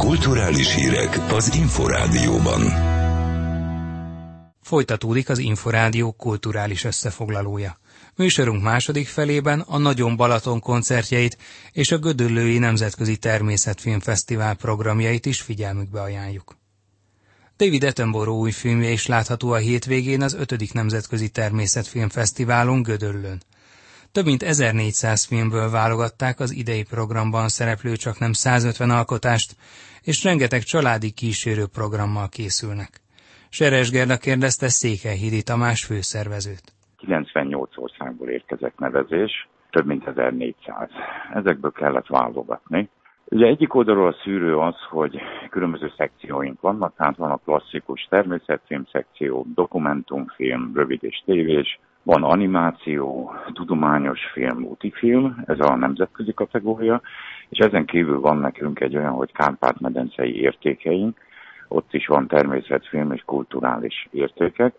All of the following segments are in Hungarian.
Kulturális hírek az Inforádióban. Folytatódik az Inforádió kulturális összefoglalója. Műsorunk második felében a Nagyon Balaton koncertjeit és a Gödöllői Nemzetközi Természetfilmfesztivál programjait is figyelmükbe ajánljuk. David Attenborough új filmje is látható a hétvégén az 5. Nemzetközi Természetfilmfesztiválon Gödöllőn. Több mint 1400 filmből válogatták az idei programban szereplő csaknem 150 alkotást, és rengeteg családi kísérő programmal készülnek. Seres Gerda kérdezte Székelyhidi Tamás főszervezőt. 98 országból érkezett nevezés, több mint 1400. Ezekből kellett válogatni. Ugye egyik oldalról a szűrő az, hogy különböző szekcióink vannak, tehát van a klasszikus természetfilm szekció, dokumentumfilm, rövid és tévés, van animáció, tudományos film, útifilm, ez a nemzetközi kategória, és ezen kívül van nekünk egy olyan, hogy Kárpát-medencei értékeink, ott is van természetfilm és kulturális értékek.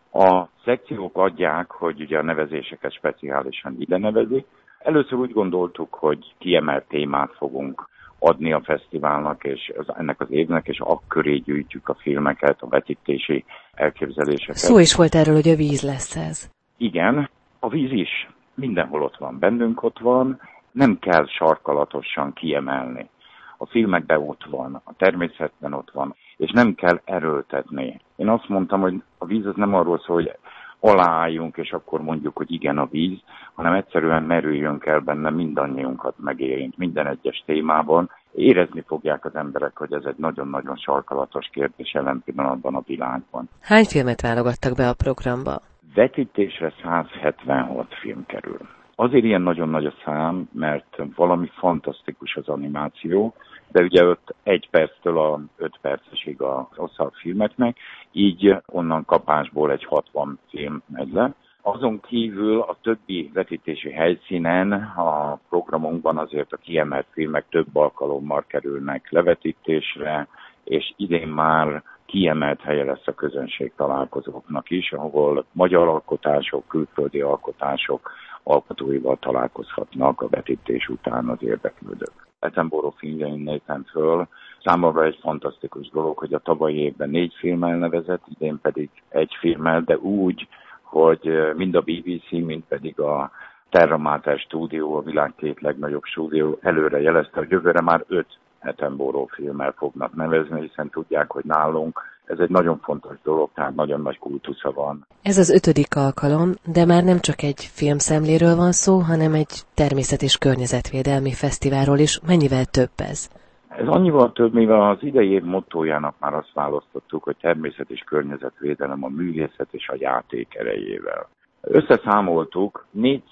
A szekciók adják, hogy ugye a nevezéseket speciálisan ide nevezik. Először úgy gondoltuk, hogy kiemelt témát fogunk adni a fesztiválnak és ennek az évnek, és akköré gyűjtjük a filmeket, a vetítési elképzeléseket. Szó is volt erről, hogy a víz lesz ez. Igen, a víz is mindenhol ott van, bennünk ott van, nem kell sarkalatosan kiemelni. A filmekben ott van, a természetben ott van, és nem kell erőltetni. Én azt mondtam, hogy a víz az nem arról szól, hogy aláálljunk, és akkor mondjuk, hogy igen a víz, hanem egyszerűen merüljünk el benne, mindannyiunkat megérint, minden egyes témában. Érezni fogják az emberek, hogy ez egy nagyon-nagyon sarkalatos kérdés jelen pillanatban a világban. Hány filmet válogattak be a programba? Vetítésre 176 film kerül. Azért ilyen nagyon nagy a szám, mert valami fantasztikus az animáció, de ugye ott 1 perctől a 5 percesig a hosszabb filmeknek, így onnan kapásból egy 60 film megy le. Azon kívül a többi vetítési helyszínen a programunkban azért a kiemelt filmek több alkalommal kerülnek levetítésre, és idén már kiemelt helye lesz a közönség találkozóknak is, ahol magyar alkotások, külföldi alkotások alkotóival találkozhatnak a vetítés után az érdeklődők. Attenborough filmjein néztem föl. Számomra egy fantasztikus dolog, hogy a tavalyi évben 4 filmmel nevezett, idén pedig 1 filmmel, de úgy, hogy mind a BBC, mind pedig a Terra Mater stúdió, a világ 2 legnagyobb stúdió előre jelezte, hogy jövőre már 5 Attenborough filmmel fognak nevezni, hiszen tudják, hogy nálunk ez egy nagyon fontos dolog, tehát nagyon nagy kultusza van. Ez az 5. alkalom, de már nem csak egy filmszemléről van szó, hanem egy természet- és környezetvédelmi fesztiválról is. Mennyivel több ez? Ez annyival több, mivel az idei év mottójának már azt választottuk, hogy természet és környezetvédelem a művészet és a játék erejével. Összeszámoltuk,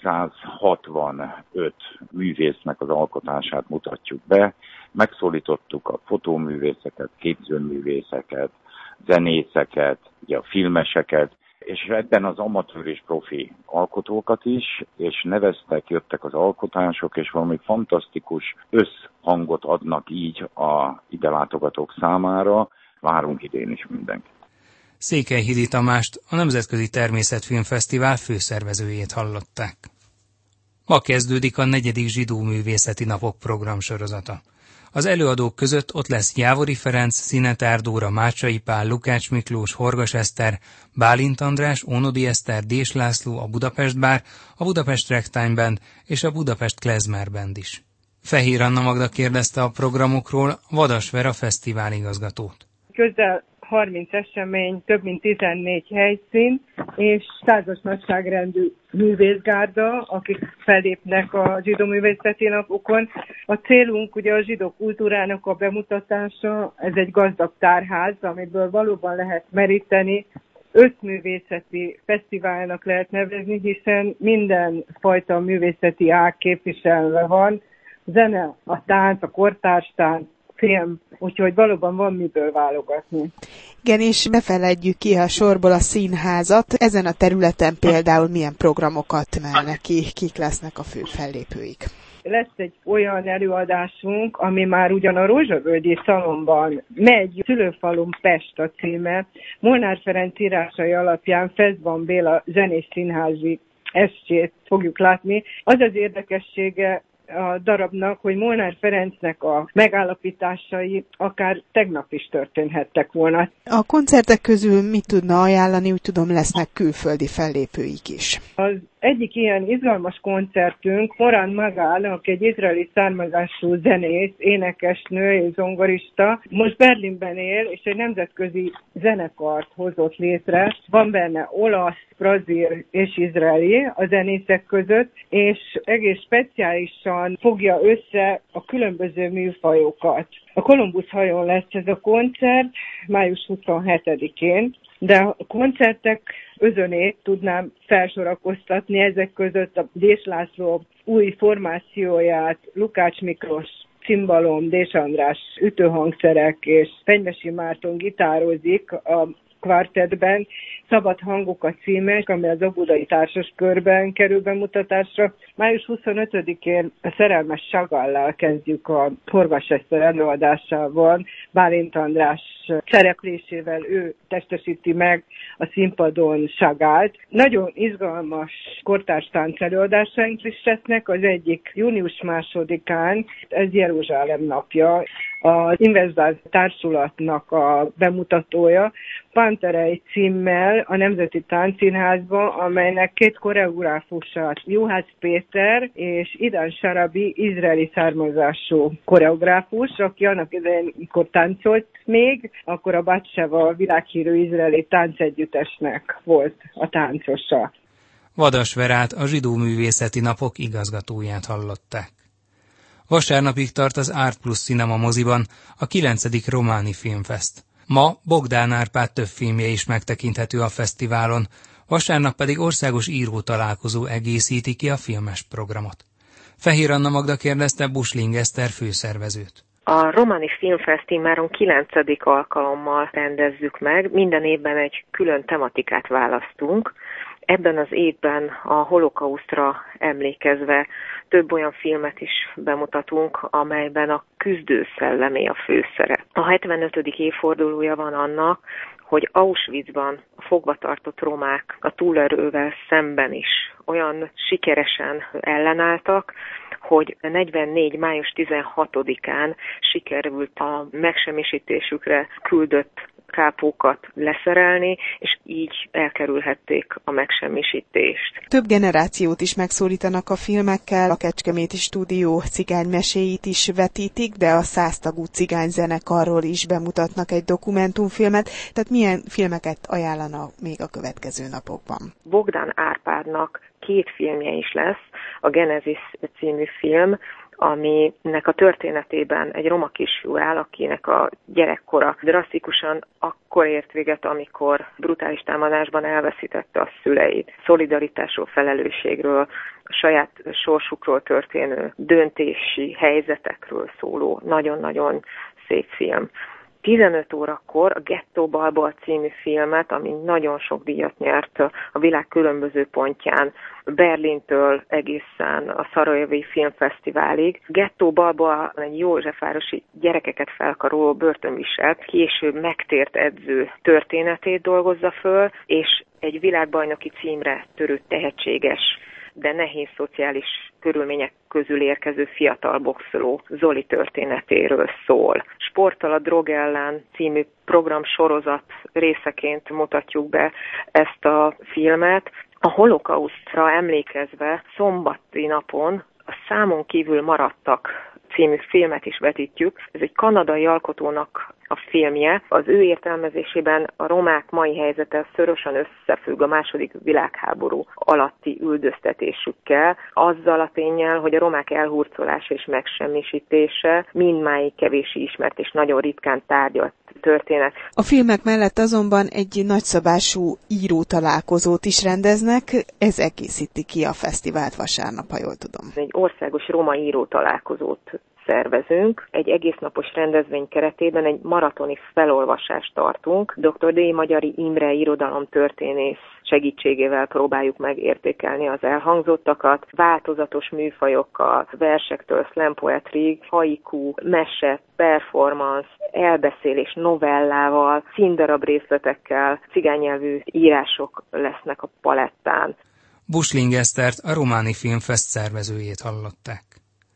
465 művésznek az alkotását mutatjuk be, megszólítottuk a fotóművészeket, képzőművészeket, zenészeket, ugye a filmeseket, és ebben az amatőr és profi alkotókat is, és neveztek, jöttek az alkotások, és valami fantasztikus összhangot adnak így a ide látogatók számára. Várunk idén is mindenkit. Székelyhidi Tamást, a Nemzetközi Természetfilmfesztivál főszervezőjét hallották. Ma kezdődik a 4. Zsidó Művészeti Napok programsorozata. Az előadók között ott lesz Jávori Ferenc, Szinetár Dóra, Mácsai Pál, Lukács Miklós, Horgas Eszter, Bálint András, Ónodi Eszter, Dés László, a Budapest Bár, a Budapest Ragtime Band és a Budapest Klezmer Band is. Fehér Anna Magda kérdezte a programokról Vadas Vera fesztivál igazgatót. Közel 30 esemény, több mint 14 helyszín, és százas nagyságrendű művészgárda, akik fellépnek a zsidó művészeti napokon. A célunk ugye a zsidó kultúrának a bemutatása, ez egy gazdag tárház, amiből valóban lehet meríteni. 5 művészeti fesztiválnak lehet nevezni, hiszen minden fajta művészeti ág képviselve van. Zene, a tánc, a kortárs tánc, film, úgyhogy valóban van miből válogatni. Igen, és ne feledjük ki a sorból a színházat. Ezen a területen például milyen programokat emelnek ki, kik lesznek a fő fellépőik? Lesz egy olyan előadásunk, ami már ugyan a Rózsavölgyi Szalonban megy, Szülőfalun Pest a címe. Molnár Ferenc írásai alapján Feszban Béla zenés színházi estjét fogjuk látni. Az az érdekessége a darabnak, hogy Molnár Ferencnek a megállapításai akár tegnap is történhettek volna. A koncertek közül mit tudna ajánlani? Úgy tudom, lesznek külföldi fellépőik is. Az egyik ilyen izgalmas koncertünk Moran Magal, aki egy izraeli származású zenész, énekesnő és zongorista. Most Berlinben él, és egy nemzetközi zenekart hozott létre. Van benne olasz, brazil és izraeli a zenészek között, és egész speciálisan fogja össze a különböző műfajokat. A Kolumbusz hajón lesz ez a koncert, május 27-én, de a koncertek özönét tudnám felsorakoztatni, ezek között a Dés László új formációját, Lukács Miklós cimbalom, Dés András ütőhangszerek és Fenyvesi Márton gitározik a kvartettben, Szabad hangok a címe, ami az Óbudai Társas Körben kerül bemutatásra. Május 25-én a Szerelmes Sagallal kezdjük a Horváth Eszter előadásával, Bálint András szereplésével, ő testesíti meg a színpadon Sagallt. Nagyon izgalmas kortárs tánc előadásaink is lesznek, az egyik június 2-án, ez Jeruzsálem napja, az Investvál Társulatnak a bemutatója, Panterei címmel a Nemzeti Táncszínházban, amelynek két koreográfusa, Juhász Péter és Idan Sarabi, izraeli származású koreográfus, aki annak idején, amikor táncolt még, akkor a Batseva világhírű izraeli táncegyüttesnek volt a táncosa. Vadas Verát, a Zsidó Művészeti Napok igazgatóját hallották. Vasárnapig tart az Art Plus Cinema moziban a 9. Románi Filmfest. Ma Bogdán Árpád több filmje is megtekinthető a fesztiválon, vasárnap pedig országos írótalálkozó egészíti ki a filmes programot. Fehér Anna Magda kérdezte Busling Eszter főszervezőt. A Románi Filmfest immáron 9. alkalommal rendezzük meg, minden évben egy külön tematikát választunk. Ebben az évben a holokausztra emlékezve több olyan filmet is bemutatunk, amelyben a küzdő szellemé a főszerep. A 75. évfordulója van annak, hogy Auschwitzban a fogvatartott romák a túlerővel szemben is olyan sikeresen ellenálltak, hogy 44. május 16-án sikerült a megsemmisítésükre küldött kápókat leszerelni, és így elkerülhették a megsemmisítést. Több generációt is megszólítanak a filmekkel, a Kecskeméti Stúdió cigánymeséit is vetítik, de a 100 tagú cigányzenekarról is bemutatnak egy dokumentumfilmet, tehát milyen filmeket ajánlana még a következő napokban? Bogdán Árpádnak 2 filmje is lesz, a Genesis című film, aminek a történetében egy roma kisfiú áll, akinek a gyerekkora drasztikusan akkor ért véget, amikor brutális támadásban elveszítette a szüleit. Szolidaritásról, felelősségről, a saját sorsukról történő döntési helyzetekről szóló nagyon-nagyon szép film. 15 órakor a Gettó Balboa című filmet, ami nagyon sok díjat nyert a világ különböző pontján, Berlintől egészen a Szarajevi Filmfesztiválig. Gettó Balboa egy józsefvárosi gyerekeket felkaroló börtönviselt, később megtért edző történetét dolgozza föl, és egy világbajnoki címre törő tehetséges, de nehéz szociális körülmények közül érkező fiatal boxoló Zoli történetéről szól. Sporttal a drog ellen című program sorozat részeként mutatjuk be ezt a filmet. A holokausztra emlékezve szombati napon a Számon kívül maradtak című filmet is vetítjük. Ez egy kanadai alkotónak a filmje. Az ő értelmezésében a romák mai helyzete szorosan összefügg a II. Világháború alatti üldöztetésükkel, azzal a ténnyel, hogy a romák elhurcolása és megsemmisítése mindmáig kevéssé ismert és nagyon ritkán tárgyalt történet. A filmek mellett azonban egy nagyszabású írótalálkozót is rendeznek, ez egészíti ki a fesztivált vasárnap, ha jól tudom. Egy országos roma írótalálkozót szervezünk. Egy egésznapos rendezvény keretében egy maratoni felolvasást tartunk. Dr. D. Magyari Imre irodalomtörténész segítségével próbáljuk meg értékelni az elhangzottakat. Változatos műfajokkal, versektől slam poetryig, haiku, mese, performance, elbeszélés novellával, színdarab részletekkel, cigánynyelvű írások lesznek a palettán. Busling Esztert, a Románi Filmfest szervezőjét hallották.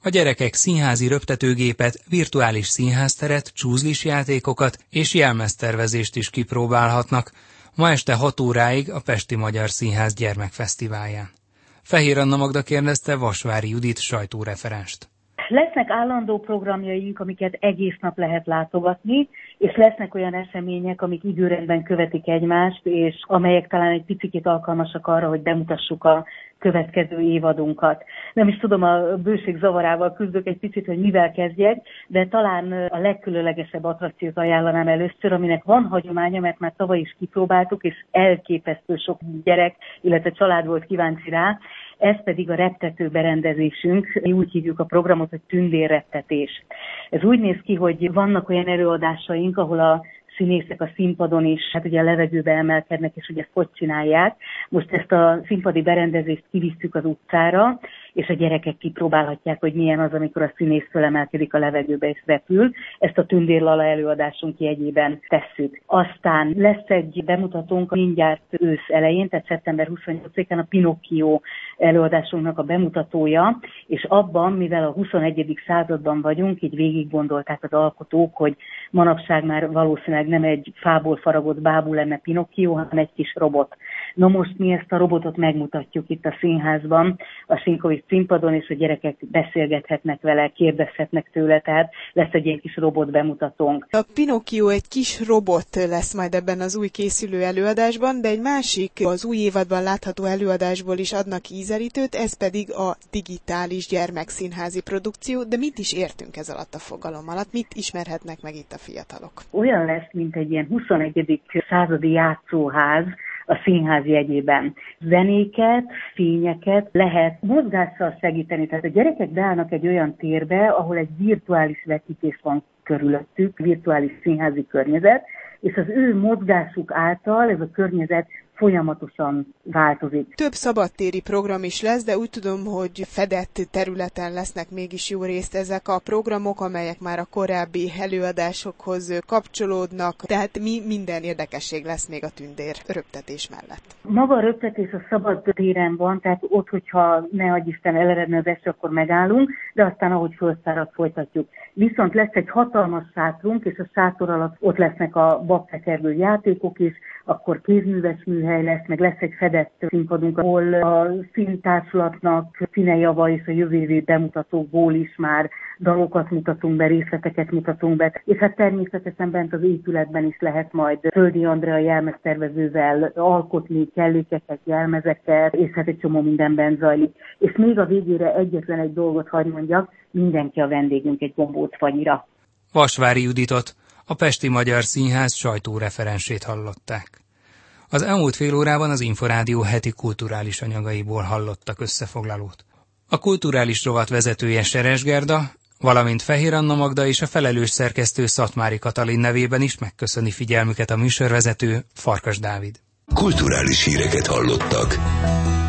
A gyerekek színházi röptetőgépet, virtuális színházteret, csúzlis játékokat és jelmeztervezést is kipróbálhatnak ma este 6 óráig a Pesti Magyar Színház gyermekfesztiválján. Fehér Anna Magda kérdezte Vasvári Judit sajtóreferenst. Lesznek állandó programjaink, amiket egész nap lehet látogatni, és lesznek olyan események, amik időrendben követik egymást, és amelyek talán egy picit alkalmasak arra, hogy bemutassuk a következő évadunkat. Nem is tudom, a bőség zavarával küzdök egy picit, hogy mivel kezdjek, de talán a legkülönlegesebb attrakciót ajánlanám először, aminek van hagyománya, mert már tavaly is kipróbáltuk, és elképesztő sok gyerek, illetve család volt kíváncsi rá. Ez pedig a reptető berendezésünk, mi úgy hívjuk a programot, hogy tündérreptetés. Ez úgy néz ki, hogy vannak olyan előadásaink, ahol a színészek a színpadon is, hát ugye a levegőbe emelkednek, és ugye ezt hogy csinálják. Most ezt a színpadi berendezést kivisszük az utcára, és a gyerekek kipróbálhatják, hogy milyen az, amikor a színész fölemelkedik a levegőbe és repül. Ezt a Tündérlala előadásunk jegyében tesszük. Aztán lesz egy bemutatónk mindjárt ősz elején, tehát szeptember 28-án a Pinocchio előadásunknak a bemutatója, és abban, mivel a 21. században vagyunk, így végig gondolták az alkotók, hogy manapság már valószínűleg nem egy fából faragott bábú lenne Pinocchio, hanem egy kis robot. Na most mi ezt a robotot megmutatjuk itt a színházban, a Sinkovics színpadon, és a gyerekek beszélgethetnek vele, kérdezhetnek tőle, tehát lesz egy ilyen kis robot bemutatónk. A Pinocchio egy kis robot lesz majd ebben az új készülő előadásban, de egy másik, az új évadban látható előadásból is adnak ízelítőt, ez pedig a digitális gyermekszínházi produkció, de mit is értünk ez alatt a fogalom alatt? Mit ismerhetnek meg itt a fiatalok? Olyan lesz, mint egy ilyen 21. századi játszóház, a színház jegyében. Zenéket, fényeket lehet mozgással segíteni. Tehát a gyerekek beállnak egy olyan térbe, ahol egy virtuális vetítés van körülöttük, virtuális színházi környezet, és az ő mozgásuk által ez a környezet folyamatosan változik. Több szabadtéri program is lesz, de úgy tudom, hogy fedett területen lesznek mégis jó részt ezek a programok, amelyek már a korábbi előadásokhoz kapcsolódnak, tehát minden érdekesség lesz még a tündér röptetés mellett. Maga a röptetés a szabad téren van, tehát ott, hogyha ne adj Isten eleredne az eső, akkor megállunk, de aztán ahogy fölszárad, folytatjuk. Viszont lesz egy hatalmas sátrunk, és a sátor alatt ott lesznek a babtekergő játékok is, akkor kézműves műhely lesz, meg lesz egy fedett színpadunk, ahol a színtársulatnak színejava és a jövő évi bemutatókból is már dalokat mutatunk be, részleteket mutatunk be, és hát természetesen bent az épületben is lehet majd Földi Andrea jelmeztervezővel alkotni kellékeket, jelmezeket, és hát egy csomó mindenben zajlik. És még a végére egyetlen egy dolgot hadd mondjak, mindenki a vendégünk egy gombócfanyira. Vasvári Juditot, a Pesti Magyar Színház sajtóreferensét hallották. Az elmúlt fél órában az Inforádió heti kulturális anyagaiból hallottak összefoglalót. A kulturális rovat vezetője Seres Gerda, valamint Fehér Anna Magda és a felelős szerkesztő Szatmári Katalin nevében is megköszöni figyelmüket a műsorvezető Farkas Dávid. Kulturális híreket hallottak.